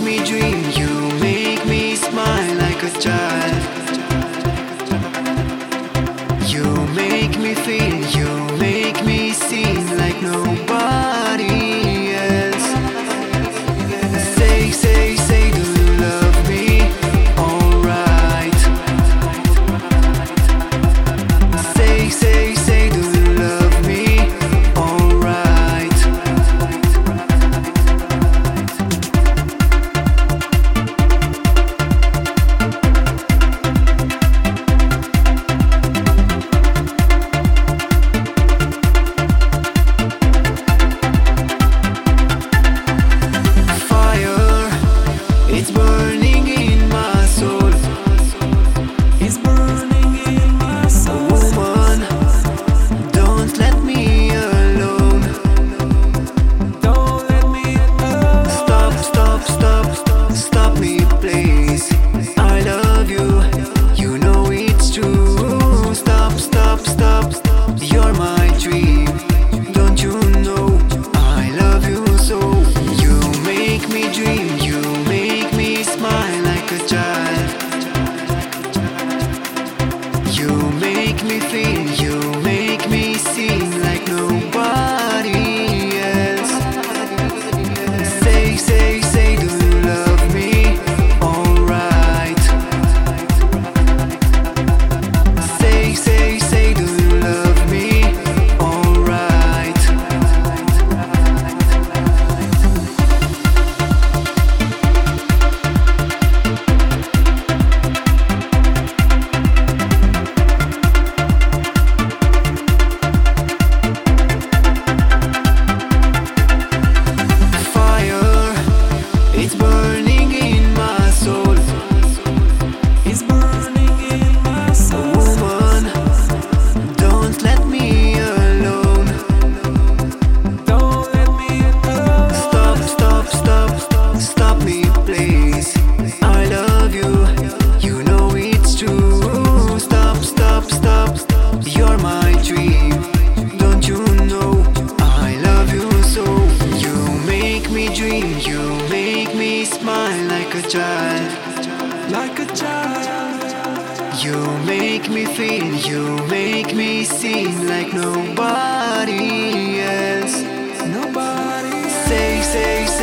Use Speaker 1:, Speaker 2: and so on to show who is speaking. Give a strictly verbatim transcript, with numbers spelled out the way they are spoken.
Speaker 1: me dream, you make me smile like a child. You make me feel, you make me seem like nobody else. Say, say, say, do you love me? Alright. Say, say, say, do you love me? Alright. Fire, it's burning in my soul. It's burning in my soul. Woman, don't let me alone. Don't let me alone. Stop, stop, stop, stop, stop me, please. I love you, you know it's true. Stop, stop, stop, stop. You're my dream. Don't you know I love you so? You make me dream, you make me smile like a child. You make me feel, you make me seem like nobody else. Say, say, say, do you love me? Alright. Say, say, say, do you love me? Alright. Fire, it's burning in my soul. It's burning in my soul. Woman, don't let me alone. Don't let me alone. Stop, stop, stop, stop, stop me, please. I love you, you know it's true. Stop, stop, stop, stop. You're my dream. Don't you know I love you so? You make me dream, you make me smile like a child. Like a child. You make me feel, you make me seem like nobody else. Nobody else. Say, say,